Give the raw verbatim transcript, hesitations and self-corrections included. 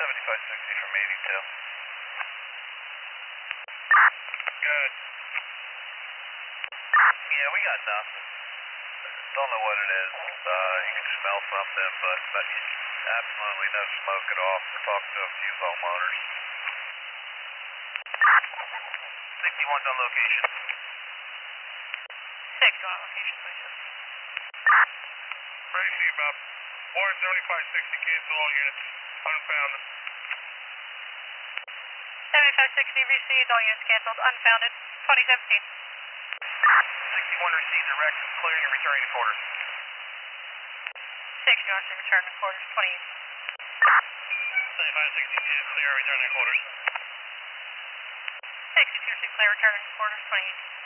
seventy-five sixty from eighty-two. Good. Yeah, we got nothing. Don't know what it is. Uh, you can smell something, but, but absolutely no smoke at all. We're talking to a few homeowners. sixty-one's on location. sixty-one location, please. Tracy, about one seventy-five sixty, cancel all units. Unfounded. seventy-five sixty received, all units canceled, unfounded, twenty seventeen. sixty-one received direct, clearing and returning to quarters. sixty-one should return to quarters, twenty eighteen. seventy-five sixty, clear and returning to quarters. sixty-two should clear, returning to quarters, twenty eighteen.